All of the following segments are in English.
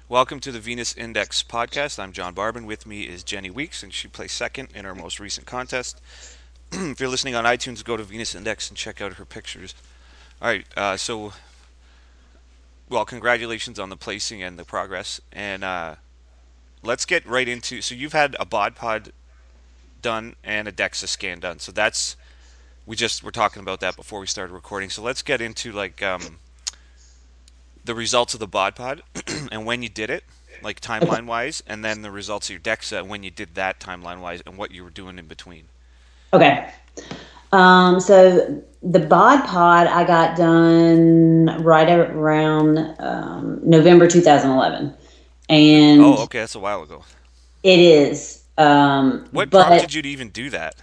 Welcome to the Venus Index podcast. I'm John Barbin. With me is Jenny Weeks, and she placed second in our most recent contest. If you're listening on iTunes, go to Venus Index and check out her pictures. All right, well, congratulations on the placing and the progress. And let's get right into. So you've had a bod pod done and a DEXA scan done. So that's we just were talking about that before we started recording. So let's get into the results of the bod pod and when you did it, like Okay. timeline wise, and then the results of your DEXA and when you did that timeline wise and what you were doing in between. Okay. So the bod pod I got done right around November 2011, Oh, and okay, that's a while ago. it is. What But prompted you to even do that?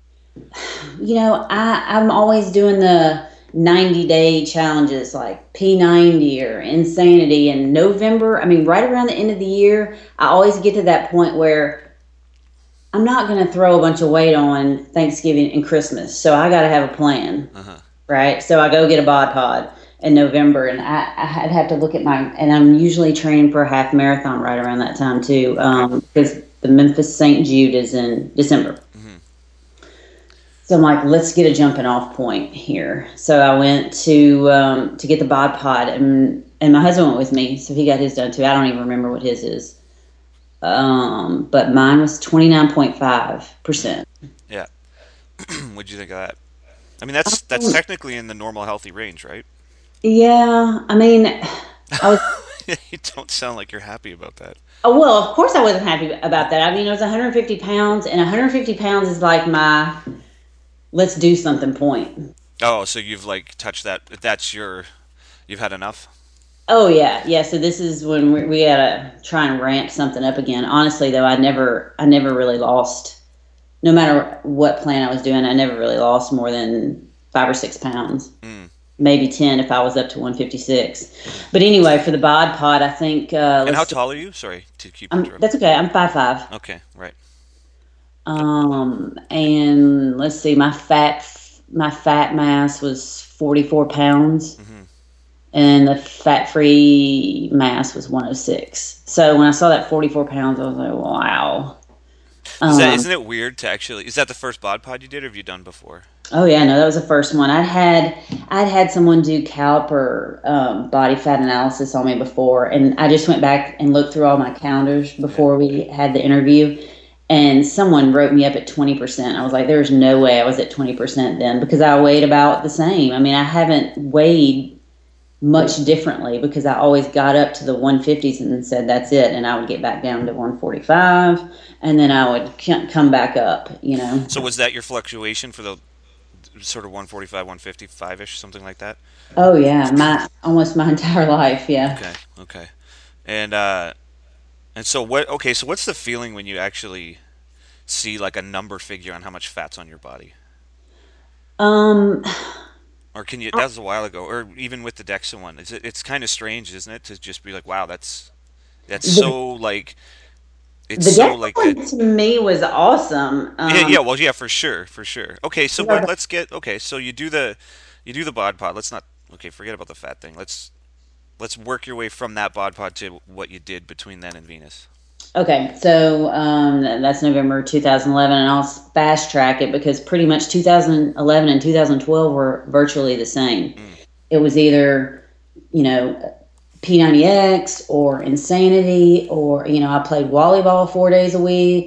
I'm always doing the 90-day challenges like P90 or Insanity. And November, I mean, right around the end of the year, I always get to that point where I'm not going to throw a bunch of weight on Thanksgiving and Christmas. So I got to have a plan, Uh huh. right? So I go get a bod pod in November, and I'd have to look at and I'm usually training for a half marathon right around that time too, Okay. because the Memphis St. Jude is in December. Hmm. So I'm like, let's get a jumping off point here. So I went to get the bod pod, and my husband went with me, so he got his done too. I don't even remember what his is, but mine was 29.5%. Yeah. What'd you think of that? I mean, that's technically in the normal healthy range, right? Yeah, I mean, I was. You don't sound like you're happy about that. Oh, well, of course I wasn't happy about that. I mean, it was 150 pounds, and 150 pounds is like my let's do something point. Oh, so you've like touched that. That's your. You've had enough. Oh yeah, yeah. So this is when we gotta try and ramp something up again. Honestly, though, I never really lost. No matter what plan I was doing, I never really lost more than 5 or 6 pounds, Mm, maybe 10 if I was up to 156. mm-hmm. But anyway, for the bod pod, I think And let's how see. tall are you? Sorry to keep interrupting. That's okay. I'm 5'5". Okay, right. And let's see, my fat mass was 44 pounds, Mm-hmm. and the fat free mass was 106. So when I saw that 44 pounds, I was like, wow. Is that Um, isn't it weird to actually? Is that the first bod pod you did, or have you done before? oh yeah, no, that was the first one. I'd had someone do caliper body fat analysis on me before, and I just went back and looked through all my calendars Yeah. before we had the interview, and someone wrote me up at 20%. I was like, there's no way I was at 20% then, because I weighed about the same. I mean, I haven't weighed much differently because I always got up to the 150s and said that's it, and I would get back down to 145, and then I would come back up, you know. So was that your fluctuation for the sort of 145, 155 ish, something like that? Oh yeah, my almost my entire life, yeah. Okay, okay. And uh, and so what? Okay, so what's the feeling when you actually see like a number figure on how much fat's on your body? Um, Or can you? That was a while ago. Or even with the Dexa one, it's kind of strange, isn't it, to just be like, wow, that's the so like it's the so Dex like that. one to me was awesome. Yeah, yeah. Well, yeah, for sure, for sure. Okay, so You know, let's get. Okay, so you do the bod pod. Let's not. Okay, forget about the fat thing. Let's work your way from that bod pod to what you did between then and Venus. okay, so that's November 2011, and I'll fast track it because pretty much 2011 and 2012 were virtually the same. Mm, It was either, you know, P90X or Insanity, or I played volleyball 4 days a week.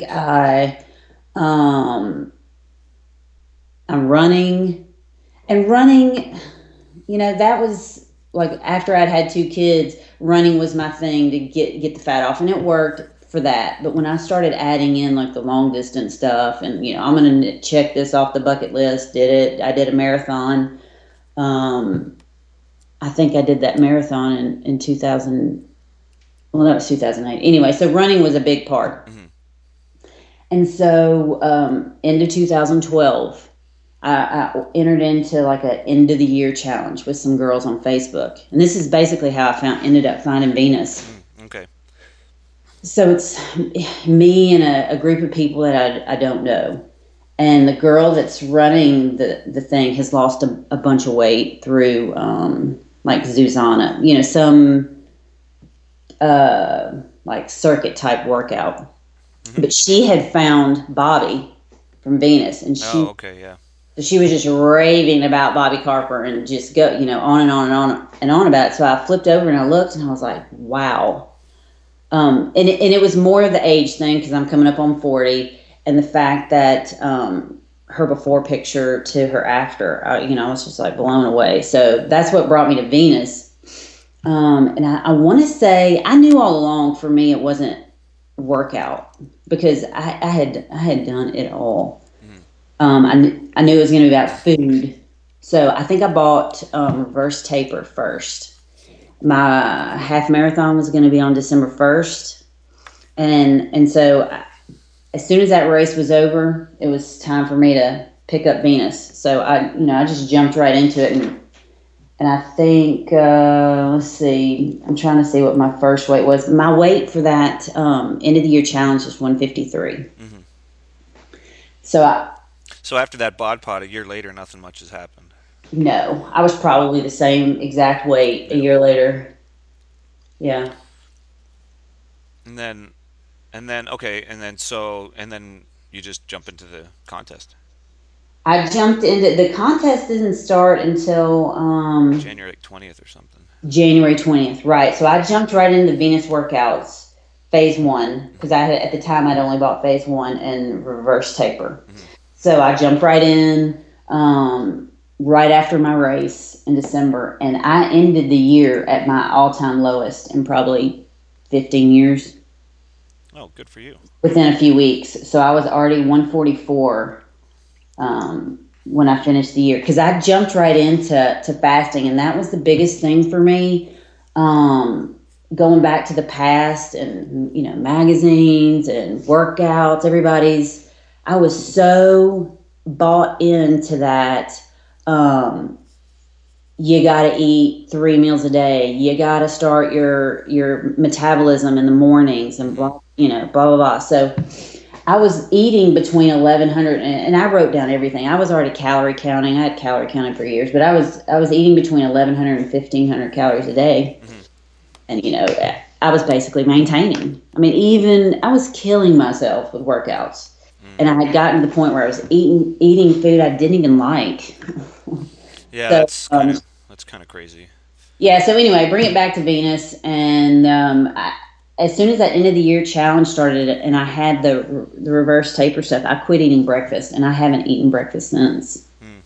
Um, I'm running, and running. That was like after I'd had 2 kids, running was my thing to get the fat off, and it worked for that. But when I started adding in like the long distance stuff, and I'm gonna check this off the bucket list, did it? I did a marathon. Um, I think I did that marathon in 2000. Well, that was 2008. Anyway, so running was a big part, mm-hmm. and so into 2012. I entered into like a end of the year challenge with some girls on Facebook, and this is basically how I ended up finding Venus. Mm, okay. So it's me and a group of people that I don't know, and the girl that's running the thing has lost a bunch of weight through like Zuzana. Some like circuit type workout. Hmm. But she had found Bobby from Venus, and Oh, okay, yeah. she was just raving about Bobby Carper and just go, on and on and on and on about it. So I flipped over and I looked and I was like, wow. And it was more of the age thing because I'm coming up on 40, and the fact that her before picture to her after, I was just like blown away. So that's what brought me to Venus. And I want to say I knew all along for me it wasn't workout because I had done it all. Hmm. I knew it was going to be about food. So I think I bought reverse taper first. My half marathon was going to be on December 1st. And so as soon as that race was over, it was time for me to pick up Venus. So I just jumped right into it. And I think, let's see, I'm trying to see what my first weight was. My weight for that end of the year challenge is 153. Hmm. So So after that bod pod, a year later, nothing much has happened. no, I was probably the same exact weight a Yeah. year later. Yeah. And then, okay, and then you just jump into the contest. I jumped into the contest didn't start until January like 20th or something. January 20th, right? So I jumped right into Venus workouts phase one because I had, at the time I'd only bought phase one and reverse taper. Hmm. So I jumped right in right after my race in December, and I ended the year at my all-time lowest in probably 15 years Oh, good for you. within a few weeks. So I was already 144 when I finished the year because I jumped right into fasting, and that was the biggest thing for me. Going back to the past and magazines and workouts, everybody's. I was so bought into that. Um, you got to eat 3 meals a day. You got to start your metabolism in the mornings and Hmm. blah blah blah. So I was eating between 1100 and I wrote down everything. I was already calorie counting. I had calorie counting for years, but I was eating between 1100 and 1500 calories a day. Hmm. And I was basically maintaining. I mean, even I was killing myself with workouts. Mm. And I had gotten to the point where I was eating food I didn't even like. Yeah, So that's kind of crazy. yeah, so anyway, bring it back to Venus, and as soon as that end of the year challenge started, and I had the reverse taper stuff, I quit eating breakfast, and I haven't eaten breakfast since. Mm.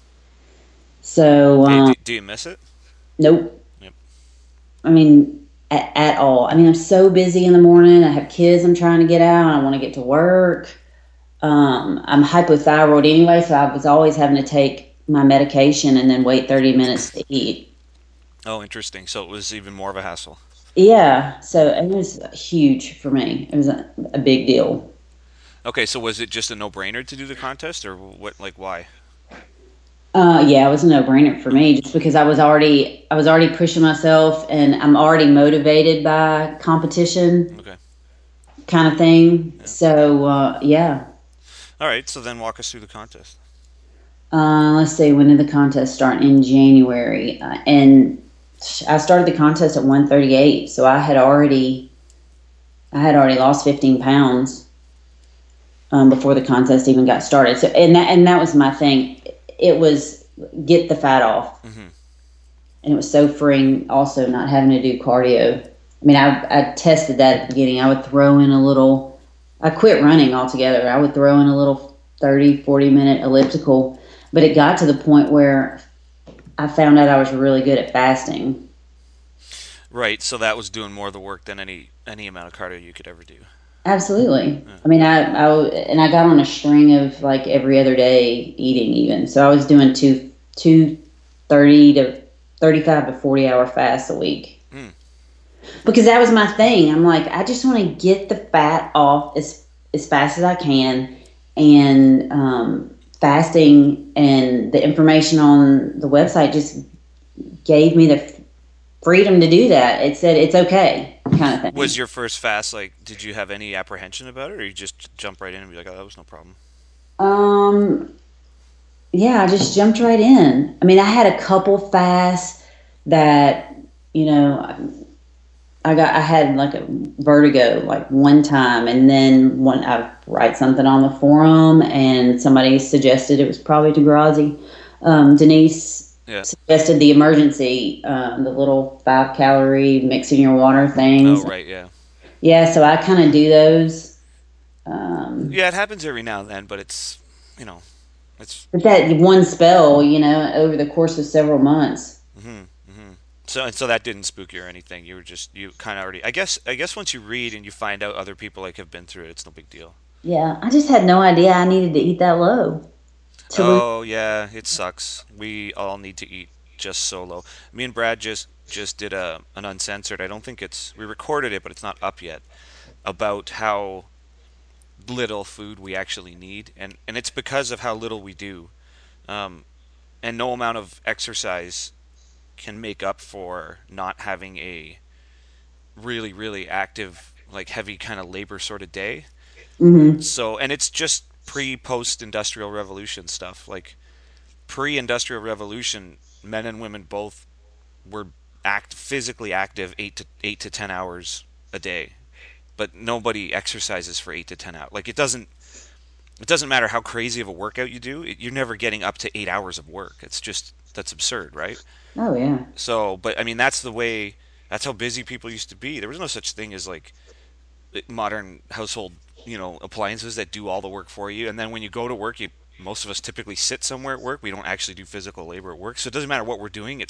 So Do you miss it? nope. Yep. I mean, at all. I mean, I'm so busy in the morning. I have kids I'm trying to get out. I want to get to work. I'm hypothyroid anyway, so I was always having to take my medication and then wait 30 minutes to eat. Oh, interesting. So it was even more of a hassle. Yeah, so it was huge for me. It was a big deal. Okay, so was it just a no-brainer to do the contest, or what? Like, why? Yeah, it was a no-brainer for me just because I was already pushing myself and I'm already motivated by competition Okay. kind of thing. Yeah. So yeah. All right. So then walk us through the contest. Let's see, when did the contest start? In January, and I started the contest at 138. So I had already lost 15 pounds before the contest even got started. So and that was my thing. It was get the fat off, Hmm. and it was so freeing. Also, not having to do cardio. I mean, I tested that at the beginning. I would throw in a little. I quit running altogether. I would throw in a little 30, 40 minute elliptical, but it got to the point where I found out I was really good at fasting. Right. So that was doing more of the work than any amount of cardio you could ever do. Absolutely. Yeah. I mean, and I got on a string of like every other day eating even. So I was doing two 30 to 35 to 40 hour fasts a week Mm. because that was my thing. I'm like, I just want to get the fat off as fast as I can, and fasting and the information on the website just gave me the freedom to do that. It said it's okay, kind of Was thing. your first fast like? Did you have any apprehension about it, or you just jump right in and be like, "Oh, that was no problem." Um, yeah, I just jumped right in. I mean, I had a couple fasts that, you know, I had like a vertigo like one time, and then one I write something on the forum, and somebody suggested it was probably Degrassi. Denise Yeah. suggested the emergency, the little 5 calorie mix in your water Oh, things. right. Yeah. Yeah, so I kind of do those. Um, Yeah, it happens every now and then, but you know, it's. but that one spell, over the course of several months. Hmm. Hmm. So that didn't spook you or anything. You were just you kind of already. I guess once you read and you find out other people like have been through it, it's no big deal. Yeah, I just had no idea I needed to eat that low to lose. Oh yeah, it sucks. We all need to eat just so low. Me and Brad just did an uncensored. I don't think it's we recorded it, but it's not up yet. About how little food we actually need, and it's because of how little we do. Um, and no amount of exercise can make up for not having a really active, like heavy kind of labor sort of day. Hmm. So, and it's just pre-post industrial revolution stuff. Like pre-industrial revolution, men and women both were physically active 8 to 10 hours a day, but nobody exercises for 8 to 10 hours. Like it doesn't matter how crazy of a workout you do, you're never getting up to 8 hours of work. It's just that's absurd, right? Oh yeah. So, but I mean that's how busy people used to be. There was no such thing as like modern household, appliances that do all the work for you. And then when you go to work, most of us typically sit somewhere at work. We don't actually do physical labor at work. So it doesn't matter what we're doing.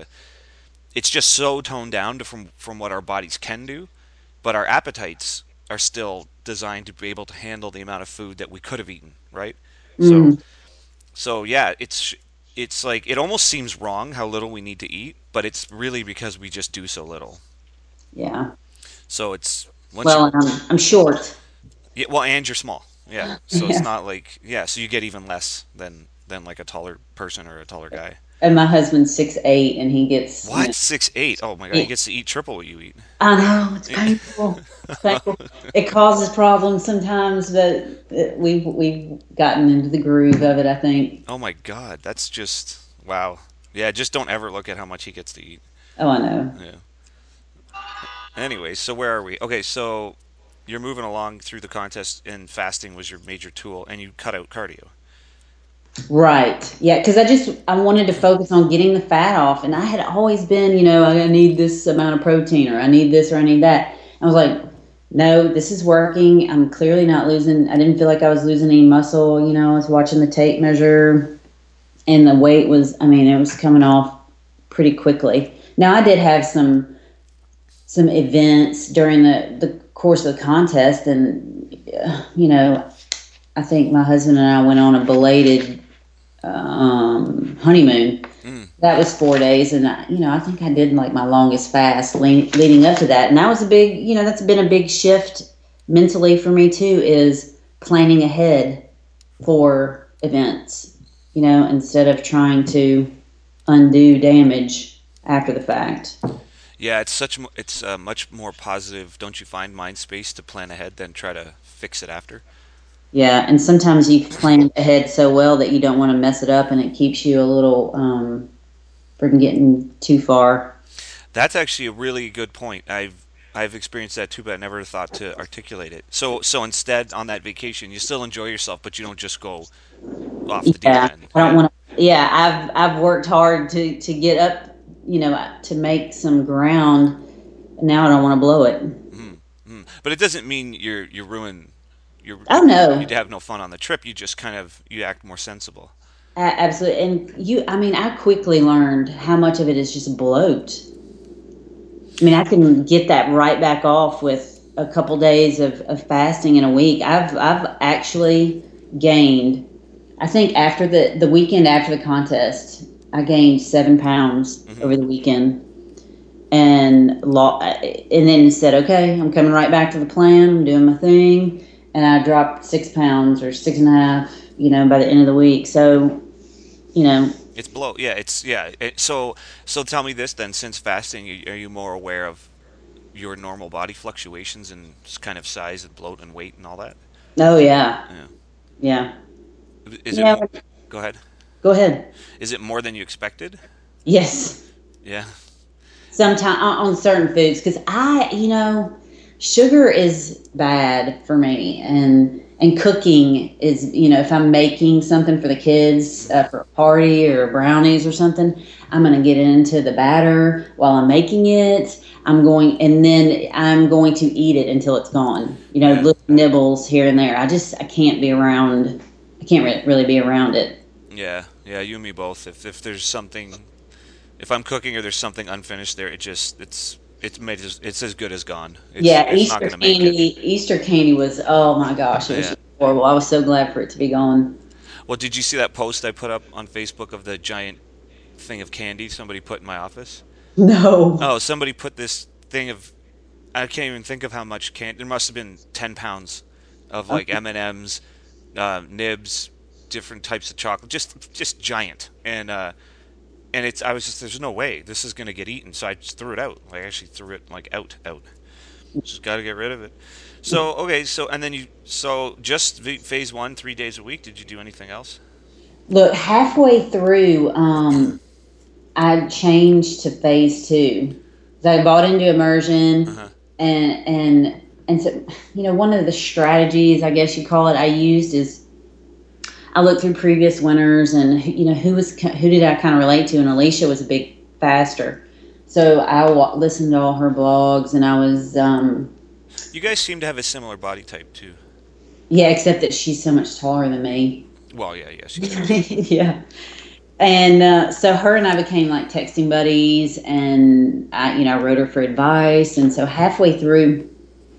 It's just so toned down from what our bodies can do, but our appetites are still designed to be able to handle the amount of food that we could have eaten, right? So Mm, so yeah, it's like it almost seems wrong how little we need to eat, but it's really because we just do so little. yeah. So it's once you Well, and I'm short. yeah, well, and you're small. Yeah. So it's Yeah. not like yeah, so you get even less than like a taller person or a taller guy. And my husband's 6'8", and he gets, What? 6'8"? Oh my god, he it, gets to eat triple what you eat. I know it's painful. It's painful. It causes problems sometimes, but we've gotten into the groove of it. I think. Oh my god, that's just wow. Yeah, just don't ever look at how much he gets to eat. Oh, I know. Yeah. Anyway, so where are we? Okay, so you're moving along through the contest and fasting was your major tool and you cut out cardio. Right. Yeah, because I wanted to focus on getting the fat off, and I had always been, I need this amount of protein, or I need this, or I need that. I was like, no, this is working. I'm clearly not losing. I didn't feel like I was losing any muscle. I was watching the tape measure, and the weight was, I mean, it was coming off pretty quickly. Now I did have some events during the course of the contest, and I think my husband and I went on a belated honeymoon. Mm. That was 4 days, and I think I did like my longest fast leading up to that, and that was a big, that's been a big shift mentally for me too. Is planning ahead for events, instead of trying to undo damage after the fact. Yeah, it's much more positive, don't you find, mind space to plan ahead than try to fix it after. Yeah, and sometimes you plan ahead so well that you don't want to mess it up, and it keeps you a little from getting too far. That's actually a really good point. I've experienced that too, but I never thought to articulate it. So instead, on that vacation, you still enjoy yourself, but you don't just go off the deep Yeah, end. I don't Yeah. want to. Yeah, I've worked hard to get up, to make some ground. Now I don't want to blow it. Mm, mm. But it doesn't mean you ruin Oh you'd no, have no fun on the trip. You just kind of you act more sensible. absolutely. And I mean, I quickly learned how much of it is just bloat. I mean, I can get that right back off with a couple days of fasting in a week. I've actually gained. I think after the weekend after the contest, I gained 7 pounds Hmm. over the weekend, and then said, okay, I'm coming right back to the plan. I'm doing my thing, and I dropped 6 pounds or 6.5. By the end of the week. So, you know, It's blow. Yeah, it's yeah. So tell me this then. Since fasting, are you more aware of your normal body fluctuations and kind of size and bloat and weight and all that? oh yeah, Yeah. yeah, Is it yeah. more? Go ahead. Go ahead. Is it more than you expected? Yes. Yeah. Sometimes on certain foods, because sugar is bad for me, and cooking is, if I'm making something for the kids, Hmm. for a party or brownies or something, I'm going to get into the batter while I'm making it. And then I'm going to eat it until it's gone. Yeah. Little nibbles here and there. I can't be around. I can't really be around it. Yeah, yeah, you and me both. If there's something, if I'm cooking or there's something unfinished there, it's as good as gone. Yeah, It's not gonna make it. Easter candy was, oh my gosh, it was Yeah. just horrible. I was so glad for it to be gone. Well, did you see that post I put up on Facebook of the giant thing of candy somebody put in my office? No. Oh, somebody put this thing of, I can't even think of how much candy. There must have been 10 pounds of like M&Ms, nibs, different types of chocolate, just giant. And I was just, there's no way this is gonna get eaten, so I just threw it out. I actually threw it like out. Just got to get rid of it. So okay, and then just phase one, 3 days a week. Did you do anything else? Look, halfway through, I changed to phase two. So I bought into Uh immersion, huh. and so, one of the strategies, I guess you call it, I used is I looked through previous winners, and who did I kind of relate to, and Alicia was a big faster. So I listened to all her blogs, and I was, You guys seem to have a similar body type too. yeah, except that she's so much taller than me. Well, yeah, yeah, she's true. Yeah. And so her and I became like texting buddies, and I wrote her for advice. And so halfway through,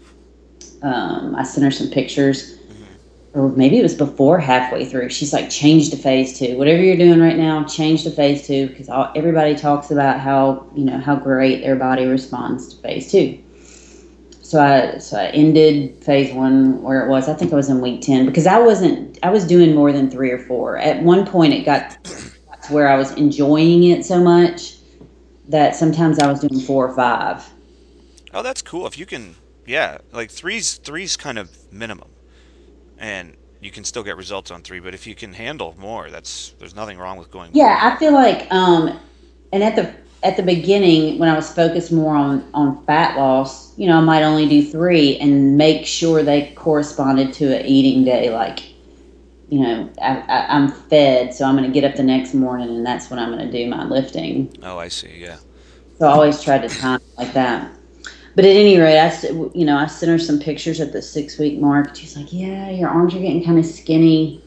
I sent her some pictures, Hmm. or maybe it was before halfway through. She's like, change to phase two. Whatever you're doing right now, change to phase two, because everybody talks about how great their body responds to phase two. So I ended phase one where it was. I think I was in week 10, because I was doing more than 3 or 4. At one point, it got to where I was enjoying it so much that sometimes I was doing 4 or 5. Oh, that's cool. If you can, yeah, like three's kind of minimum, and you can still get results on three. But if you can handle more, there's nothing wrong with going more. Yeah, I feel like, and at the beginning, when I was focused more on fat loss, I might only do 3 and make sure they corresponded to an eating day. Like, I'm fed, so I'm going to get up the next morning, and that's when I'm going to do my lifting. Oh, I see. Yeah. So I always try to time it like that. But at any rate, I sent her some pictures at the 6 week mark. She's like, "Yeah, your arms are getting kind of skinny.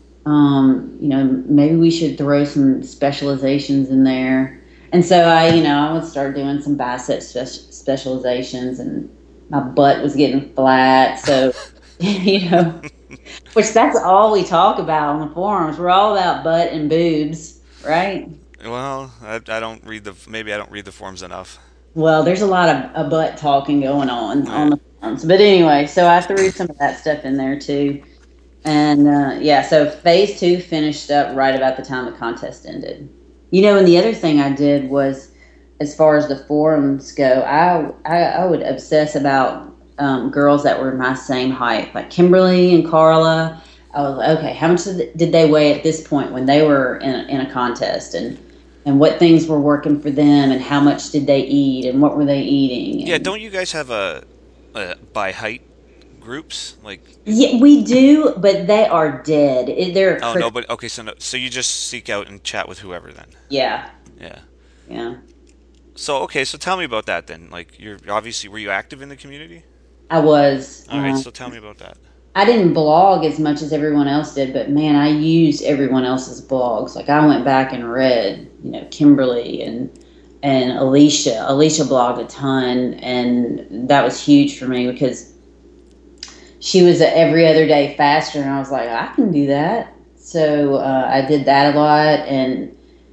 Maybe we should throw some specializations in there." And so I would start doing some bicep specializations, and my butt was getting flat. So, you know, which that's all we talk about on the forums. We're all about butt and boobs, right? Well, I don't read maybe I don't read the forms enough. Well, there's a lot of butt talking going on Yeah. the forums. But anyway, so I threw some of that stuff in there too. And yeah, so phase two finished up right about the time the contest ended. And the other thing I did was, as far as the forums go, I would obsess about girls that were my same height, like Kimberly and Carla. I was like, okay, how much did they weigh at this point when they were in a contest, and what things were working for them, and how much did they eat, and what were they eating, Yeah, and don't you guys have a by height groups? Like, yeah, we do, but they are dead. They're a oh no, but okay, so no, so you just seek out and chat with whoever then. yeah, Yeah. yeah. So okay, so tell me about that then. Like, you're obviously were you active in the community? I was. All right, so tell me about that. I didn't blog as much as everyone else did, but man, I used everyone else's blogs. Like, I went back and read, Kimberly and Alicia. Alicia blogged a ton, and that was huge for me because she was a every other day faster, and I was like, I can do that. So I did that a lot, and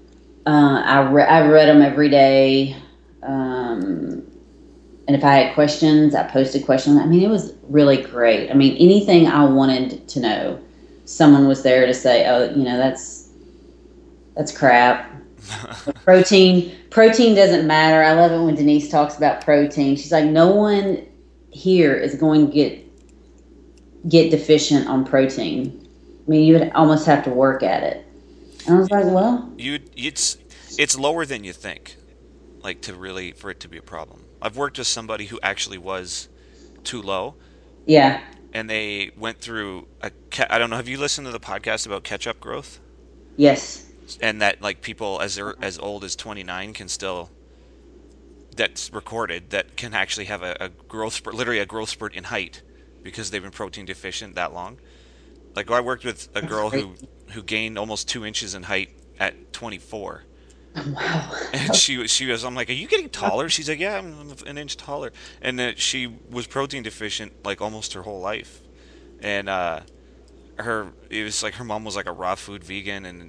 I read them every day. Um, and if I had questions, I posted questions. I mean, it was really great. I mean, anything I wanted to know, someone was there to say, "Oh, that's crap." Protein doesn't matter. I love it when Denise talks about protein. She's like, "No one here is going to get deficient on protein. I mean, you would almost have to work at it." And I was like, "Well, You it's lower than you think. like to really for it to be a problem. I've worked with somebody who actually was too low, Yeah. and they went through I don't know. Have you listened to the podcast about catch up growth? Yes. And that like people as old as 29 can still that's recorded that can actually have a growth spurt, literally a growth spurt in height because they've been protein deficient that long. Like I worked with a That's girl great. who gained almost 2 inches in height at 24. And Wow. she was I'm like, are you getting taller? She's like, yeah, I'm an inch taller. And she was protein deficient like almost her whole life. And her it was like her mom was like a raw food vegan, and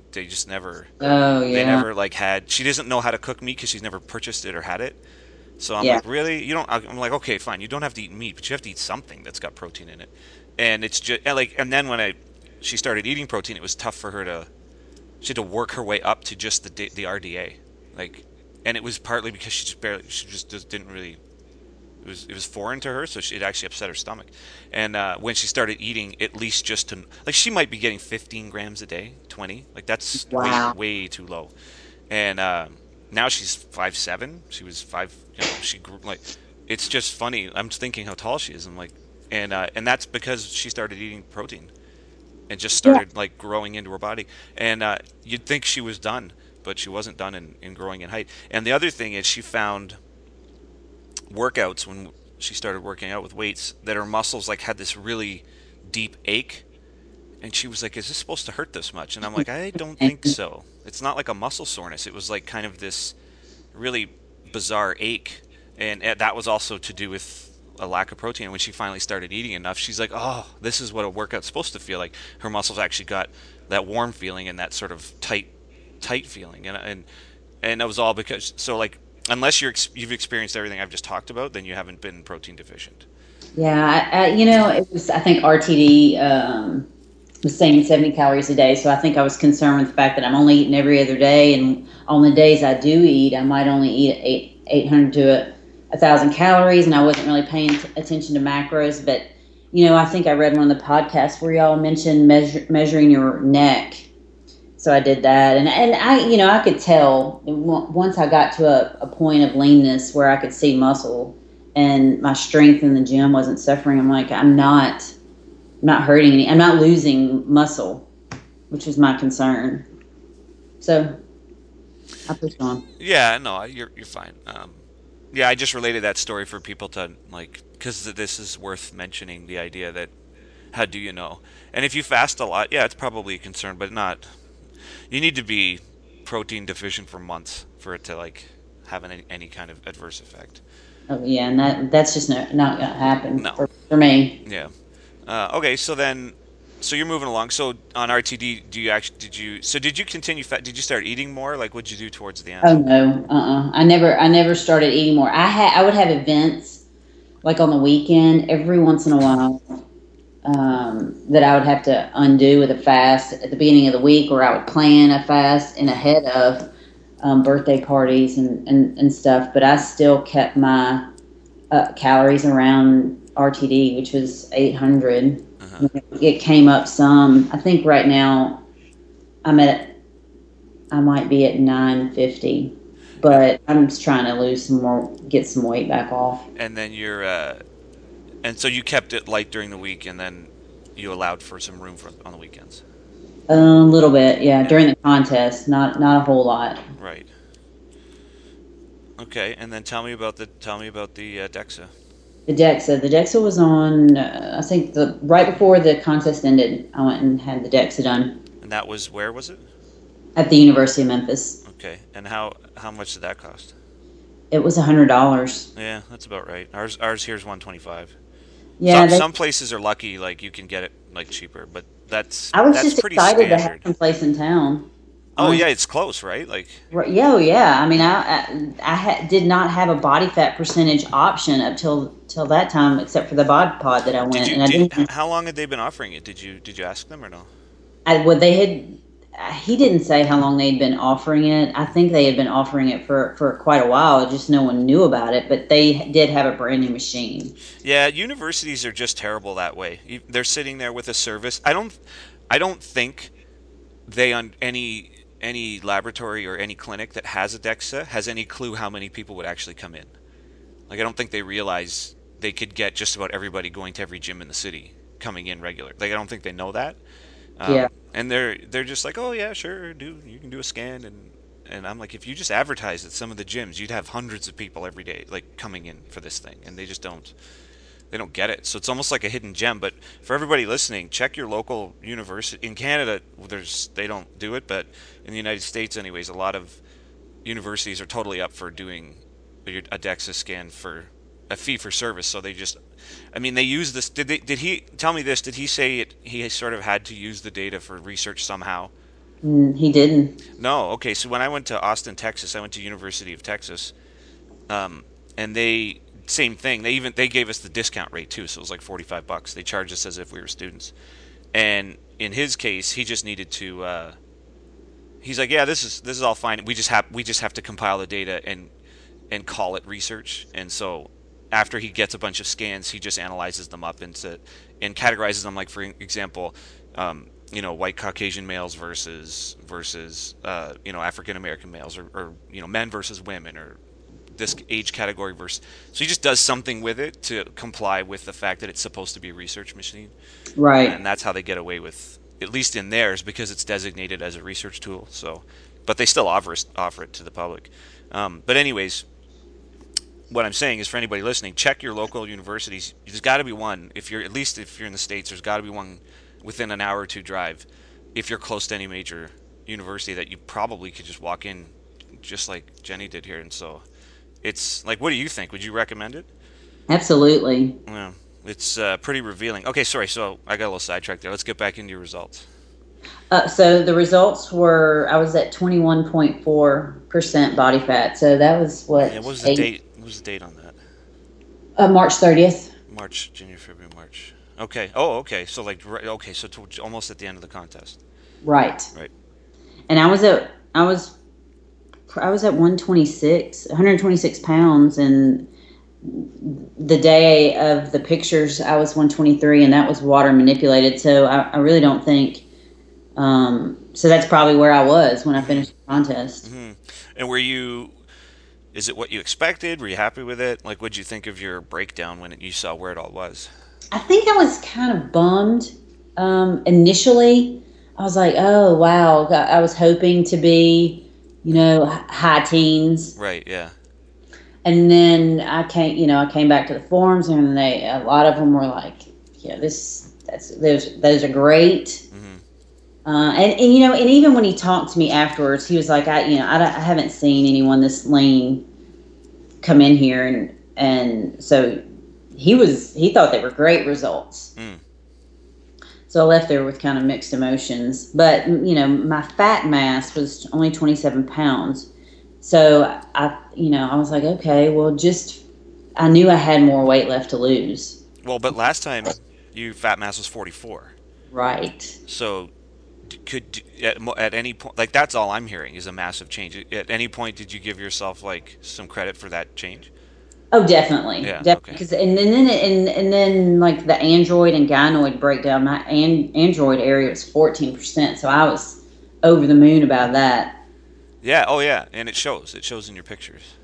Oh they yeah. never like had she doesn't know how to cook meat because she's never purchased it or had it. So I'm Yeah. like, really? You don't? I'm like, okay, fine. You don't have to eat meat, but you have to eat something that's got protein in it. And it's just and like, and then when she started eating protein, it was tough for her to. She had to work her way up to just the RDA, like, and it was partly because she just didn't really. It was foreign to her, so it actually upset her stomach. And when she started eating, at least just to like, she might be getting 15 grams a day, 20. Like that's Wow. way too low. And now she's 5'7". She was five. She grew like. It's just funny. I'm thinking how tall she is. I'm like, and that's because she started eating protein and just Yeah. started like growing into her body. And you'd think she was done, but she wasn't done in growing in height. And the other thing is, she found workouts when she started working out with weights that her muscles like had this really deep ache, and she was like, is this supposed to hurt this much? And I'm like, I don't think so. It's not like a muscle soreness. It was like kind of this really bizarre ache, and that was also to do with a lack of protein. And when she finally started eating enough, she's like, oh, this is what a workout's supposed to feel like. Her muscles actually got that warm feeling and that sort of tight feeling. And that was all because, so like, unless you've experienced everything I've just talked about, then you haven't been protein deficient. Yeah. It was. I think RTD was saying 70 calories a day, so I think I was concerned with the fact that I'm only eating every other day, and on the days I do eat, I might only eat 800 to 1,000 calories, and I wasn't really paying attention to macros. But I think I read one of the podcasts where y'all mentioned measuring your neck. So I did that, and I could tell once I got to a point of leanness where I could see muscle, and my strength in the gym wasn't suffering. I'm like, I'm not hurting any. I'm not losing muscle, which was my concern. So I pushed on. Yeah, no, you're fine. Yeah, I just related that story for people to like, because this is worth mentioning. The idea that how do you know? And if you fast a lot, yeah, it's probably a concern, but not. You need to be protein deficient for months for it to like have any kind of adverse effect. Oh yeah, and that's just not gonna happen No. for me. Yeah. Okay, so then, so you're moving along. So on RTD, do you actually did you continue fat? Did you start eating more? Like, what'd you do towards the Oh end? no, I never started eating more. I would have events like on the weekend every once in a while, that I would have to undo with a fast at the beginning of the week, or I would plan a fast in Hmm. ahead of birthday parties and stuff. But I still kept my calories around RTD, which was 800. Uh-huh. It came up some. I think right now I'm at I might be at 950, And but I'm just trying to lose some more, get some weight back off. and then and so you kept it light during the week, and then you allowed for some room for on the weekends. A little bit, yeah, Yeah. during the contest, not a whole lot. Right. Okay, and then tell me about the DEXA. The DEXA was on. I think the right before the contest ended, I went and had the DEXA done And that was where was it? at the University of Memphis. Okay. And how much did that cost? It was $100. Yeah, that's about right. Ours here's 125. Yeah, Some places are lucky, like you can get it like cheaper, but I was that's just pretty excited to have standard. some place in town. Oh yeah, Honestly, it's close, right? Like, yeah, oh, yeah. I mean, did not have a body fat percentage option up till that time, except for the bod pod that I did went, you and I did didn't. how long had they been offering it? Did you ask them or no? What they had. He didn't say how long they'd been offering it. I think they had been offering it for quite a while. Just no one knew about it. But they did have a brand new machine. Yeah, universities are just terrible that way. They're sitting there with a service. I don't think they on any any laboratory or any clinic that has a DEXA has any clue how many people would actually come in. Like I don't think they realize they could get just about everybody going to every gym in the city coming in regular. Like I don't think they know that. Yeah. And they're just like, oh yeah, sure, do you can do a scan and I'm like, if you just advertised at some of the gyms, you'd have hundreds of people every day like coming in for this thing, and they don't get it. So it's almost like a hidden gem. But for everybody listening, check your local university. In Canada, they don't do it, but in the United States, anyways, a lot of universities are totally up for doing a DEXA scan for a fee for service. So they just, I mean, they use this. Did he tell me this? Did he say it? He sort of had to use the data for research somehow. He didn't. No, okay. So when I went to Austin, Texas, I went to University of Texas, and they same thing. They gave us the discount rate too, so it was like $45. They charged us as if we were students. And in his case, he just needed to. He's like, yeah, this is all fine. We just have to compile the data and call it research. And so after he gets a bunch of scans, he just analyzes them up into and categorizes them. Like for example, white Caucasian males versus African American males, or men versus women, or this age category versus. So he just does something with it to comply with the fact that it's supposed to be a research machine, Right. and that's how they get away with, at least in theirs, because it's designated as a research tool. So, but they still offer it to the public. But anyways, what I'm saying is for anybody listening, check your local universities. There's got to be one. If you're in the states, there's got to be one within an hour or two drive. If you're close to any major university, that you probably could just walk in, just like Jenny did here. And so it's like, what do you think? Would you recommend it? Absolutely. Yeah, it's pretty revealing. Okay, sorry. So I got a little sidetracked there. Let's get back into your results. So the results were I was at 21.4% body fat. So that was Yeah, what what, was the eight, date? What was the date on that? March 30th. March, January, February, March. Okay. Oh, okay. So like, okay. So almost at the end of the contest, Right. right? And I was at 126 pounds, and the day of the pictures I was 123, and that was water manipulated. So I really don't think so that's probably where I was when I Mm-hmm. finished the contest. Mm-hmm. And were you? Is it what you expected? Were you happy with it? Like, what'd you think of your breakdown when you saw where it all was? I think I was kind of bummed initially. I was like, oh, wow. I was hoping to be, high teens. Right. Yeah. And then I came back to the forums, and a lot of them were like, yeah, those are great. Mm-hmm. And even when he talked to me afterwards, he was like, I haven't seen anyone this lean come in here. And so he thought they were great results. Mm. So I left there with kind of mixed emotions. But, my fat mass was only 27 pounds. So I was like, okay, well, I knew I had more weight left to lose. Well, but last time you fat mass was 44. Right. So at any point, like that's all I'm hearing is a massive change. At any point, did you give yourself like some credit for that change? Oh, definitely, Yeah. definitely. Okay. Because and then like the android and gynoid breakdown, my android area was 14%, so I was over the moon about that. Yeah. Oh, yeah. And it shows. It shows in your pictures.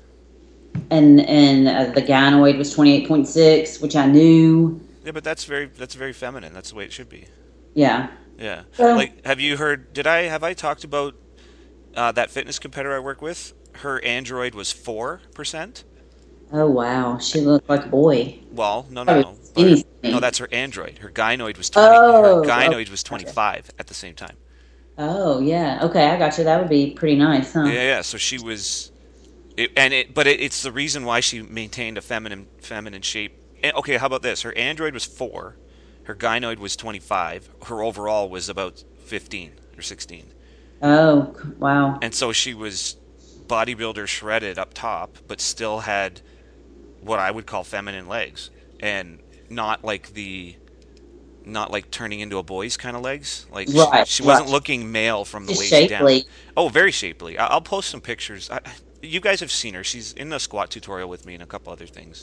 And the gynoid was 28.6, which I knew. Yeah, but that's very feminine. That's the way it should be. Yeah. Yeah. Well, Like, have you heard? Have I talked about that fitness competitor I work with? Her android was 4%. oh wow, she looked like a boy. Well, no, no, Probably no. But skinny, no, skinny. that's her android. Her gynoid was 20. Her Oh, okay, gynoid was gotcha. 25 at the same time. Oh yeah, okay, I got you. That would be pretty nice, huh? Yeah, yeah. So she was, but it's the reason why she maintained a feminine shape. Okay, how about this? Her android was 4, her gynoid was 25, her overall was about 15 or 16, Oh wow. and so she was bodybuilder shredded up top, but still had what I would call feminine legs, and not like the not like turning into a boy's kind of legs. Like she, Right, she wasn't right. looking male from the Just waist down. shapely. Oh, very shapely. I'll post some pictures. You guys have seen her. She's in the squat tutorial with me and a couple other things.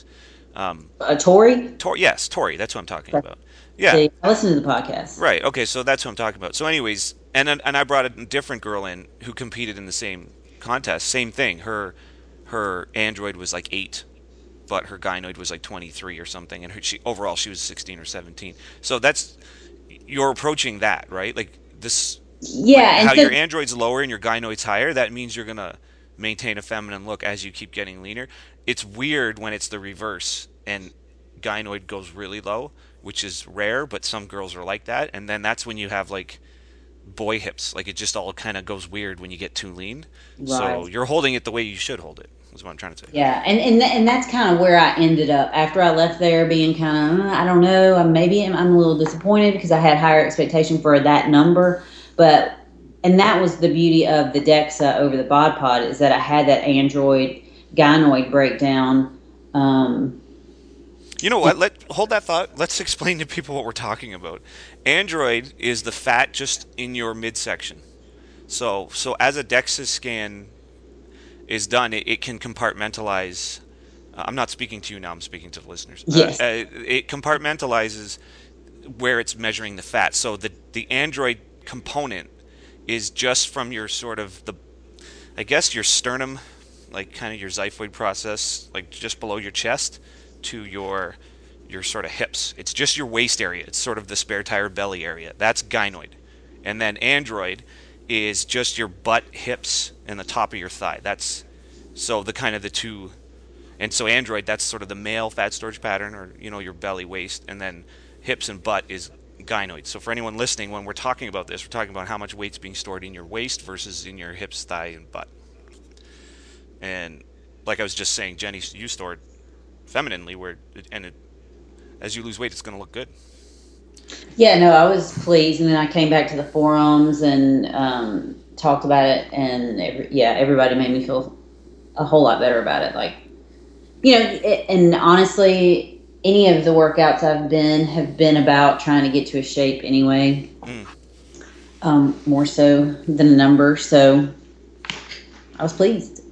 Tori. Yes, Tori. That's what I'm talking Let's about. Yeah, see. I listen to the podcast. right. Okay, so that's what I'm talking about. So, anyways, and I brought a different girl in who competed in the same contest. Same thing. Her android was like 8, but her gynoid was like 23 or something, and she overall she was 16 or 17. So that's you're approaching that right, like this, Yeah, and how so your android's lower and your gynoid's higher. That means you're gonna maintain a feminine look as you keep getting leaner. It's weird when it's the reverse and gynoid goes really low, which is rare, but some girls are like that, and then that's when you have like boy hips. Like it just all kind of goes weird when you get too lean. So right. you're holding it the way you should hold it. Is what I'm trying to say. Yeah, and that's kind of where I ended up after I left there, being kind of I don't know, maybe I'm a little disappointed because I had higher expectation for that number, but and that was the beauty of the Dexa over the Bod Pod is that I had that Android gynoid breakdown. Um, You know what? Let hold that thought. Let's explain to people what we're talking about. Android is the fat just in your midsection. So as a DEXA scan is done, it can compartmentalize. I'm not speaking to you now. I'm speaking to the listeners. yes, It compartmentalizes where it's measuring the fat. So the Android component is just from your sort of the, I guess your sternum, like kind of your xiphoid process, like just below your chest, to your sort of hips. It's just your waist area. It's sort of the spare tire belly area. That's gynoid. And then android is just your butt, hips, and the top of your thigh. That's so the kind of the two. And so android, that's sort of the male fat storage pattern, or your belly, waist, and then hips and butt is gynoid. So for anyone listening, when we're talking about this, we're talking about how much weight's being stored in your waist versus in your hips, thigh, and butt. And like I was just saying, Jenny, you stored femininely, as you lose weight, it's going to look good. yeah, no, I was pleased, and then I came back to the forums and talked about it, and everybody made me feel a whole lot better about it. Like and honestly, any of the workouts I've been have been about trying to get to a shape anyway, Mm. more so than a number. So I was pleased.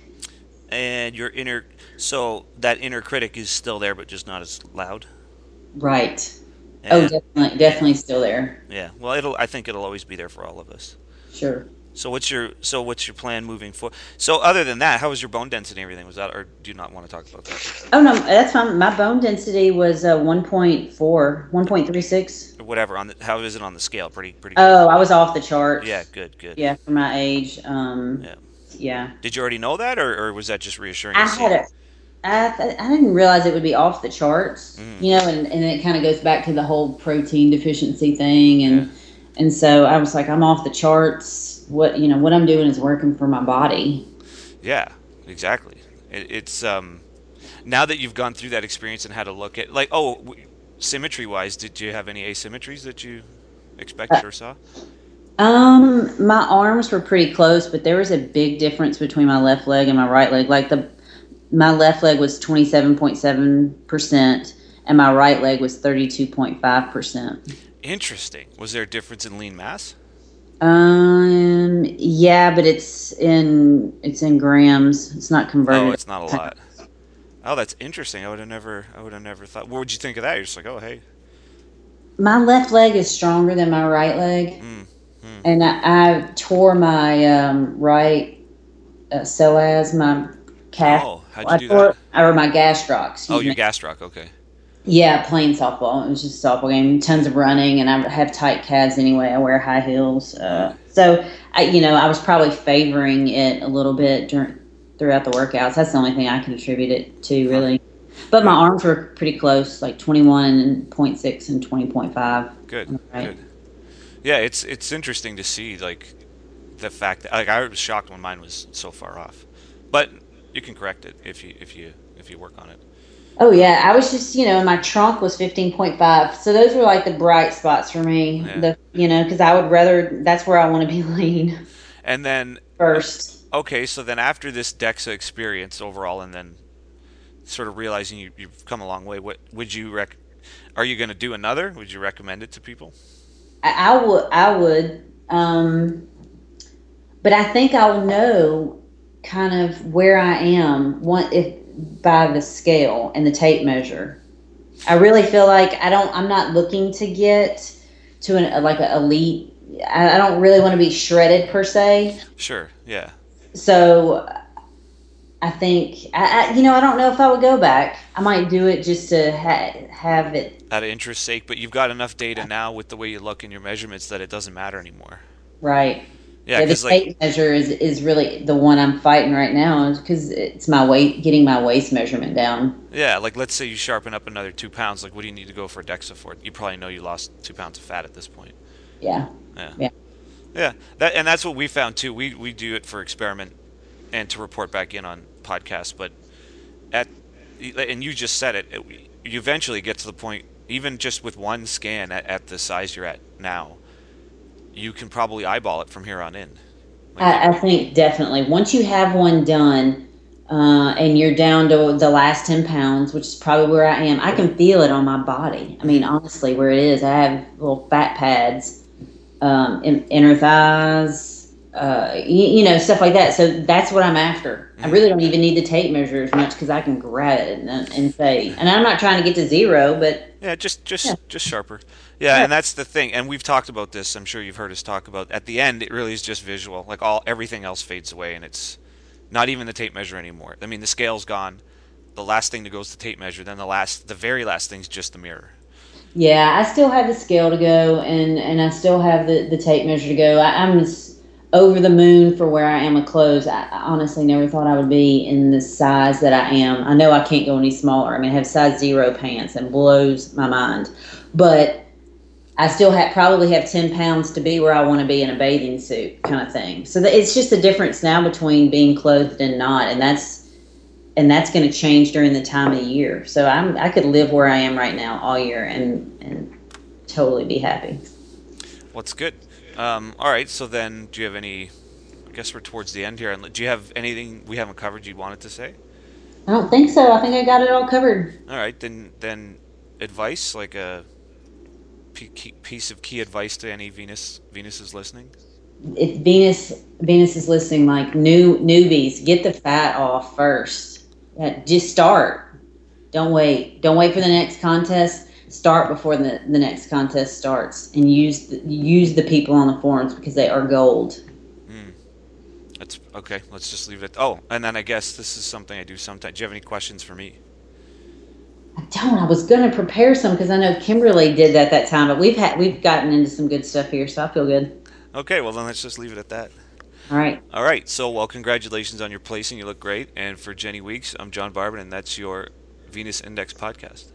And your inner, so that inner critic is still there, but just not as loud. Right. Oh, Yeah, definitely, definitely still there. yeah. Well, I think it'll always be there for all of us. Sure. So what's your plan moving forward? So other than that, how was your bone density and everything? Was that, or do you not want to talk about that? Oh no, that's fine. My bone density was 1.4, 1.36. Or whatever on how is it on the scale? Pretty good. Oh, I was off the Yeah, charts. good, good. Yeah, for my age. Yeah. Yeah. Did you already know that, or was that just reassuring to I see? had a I didn't realize it would be off the charts, Mm, and it kind of goes back to the whole protein deficiency thing, yeah. and so I was like, I'm off the charts. What I'm doing is working for my body. Yeah, exactly. It's now that you've gone through that experience and had a look at like symmetry wise, did you have any asymmetries that you Uh, expected or saw? my arms were pretty close, but there was a big difference between my left leg and my right leg. Like the my left leg was 27.7%, and my right leg was 32.5%. Interesting. Was there a difference in lean mass? Yeah, but it's in grams. It's not Oh, converted. it's not a lot. Oh, that's interesting. I would have never thought. What would you think of that? You're just like, oh, hey. My left leg is stronger than my right leg, Hmm. Hmm. and I tore my right psoas, my calf. Oh, how'd you I do that? tore or my gastroc. Oh, Excuse your me. gastroc. Okay. Yeah, playing softball. It was just a softball game. Tons of running, and I have tight calves anyway. I wear high heels, Okay. so I was probably favoring it a little bit throughout the workouts. That's the only thing I can attribute it to, Huh. really. But my Good. arms were pretty close, like 21.6 and 20.5. Good. Right. Good. Yeah, it's interesting to see like the fact that like I was shocked when mine was so far off, but you can correct it if you work on it. Oh Um, yeah, I was just my trunk was 15.5. So those were like the bright spots for me. yeah. Because I would rather that's where I want to be lean And then first. okay, so then after this DEXA experience overall, and then sort of realizing you've come a long way, what would you Are you going to do another? Would you recommend it to people? I would, but I think I'll know kind of where I am. What if by the scale and the tape measure. I really feel like I'm not looking to get to like an elite. I don't really want to be shredded per se. Sure. Yeah. So I think I don't know if I would go back. I might do it just to have it Out of interest sake, but you've got enough data now with the way you look in your measurements that it doesn't matter anymore. right. Yeah, Yeah, the because like tape measure is really the one I'm fighting right now because it's my weight, getting my waist measurement down. yeah, like let's say you sharpen up another 2 pounds. Like, what do you need to go for DEXA for? You probably know you lost 2 pounds of fat at this point. Yeah, Yeah, yeah, yeah. That's what we found too. We do it for experiment and to report back in on podcasts. But at and you just said it. You eventually get to the point, even just with one scan at the size you're at now, you can probably eyeball it from here on in. Like you, I think definitely once you have one done, and you're down to the last 10 pounds, which is probably where I am. I can feel it on my body. I mean, mm, honestly, where it is, I have little fat pads, inner thighs, stuff like that. So that's what I'm after. I mm. really don't even need the tape measure as much because I can grab it and say, and I'm not trying to get to zero, but Yeah, yeah, just sharper. Yeah, right. and that's the thing. And we've talked about this. I'm sure you've heard us talk about. At the end, it really is just visual. Like all everything else fades away, and it's not even the tape measure anymore. I mean, the scale's gone. The last thing that goes to tape measure. Then the very last thing's just the mirror. Yeah, I still have the scale to go, and I still have the tape measure to go. I'm just over the moon for where I am with clothes. I honestly never thought I would be in the size that I am. I know I can't go any smaller. I mean, I have size zero pants and blows my mind, but I still probably have 10 pounds to be where I want to be in a bathing suit kind of thing. So it's just a difference now between being clothed and not, and that's going to change during the time of the year. So I could live where I am right now all year and totally be happy. What's good? All right. So then, do you have any? I guess we're towards the end here. And do you have anything we haven't covered you wanted to say? I don't think so. I think I got it all covered. All right. Then advice, like a piece of key advice to any Venus is listening. If Venus is listening, like newbies, get the fat off first. Yeah, just start. Don't wait. Don't wait for the next contest. Start before the next contest starts, and use the people on the forums because they are gold. Hmm. That's okay. Let's just leave it. Oh, and then I guess this is something I do sometimes. Do you have any questions for me? I don't. I was going to prepare some because I know Kimberly did that time, but we've gotten into some good stuff here, so I feel good. Okay, well then let's just leave it at that. All right. All right. So, well, congratulations on your placing. You look great. And for Jenny Weeks, I'm John Barber, and that's your Venus Index podcast.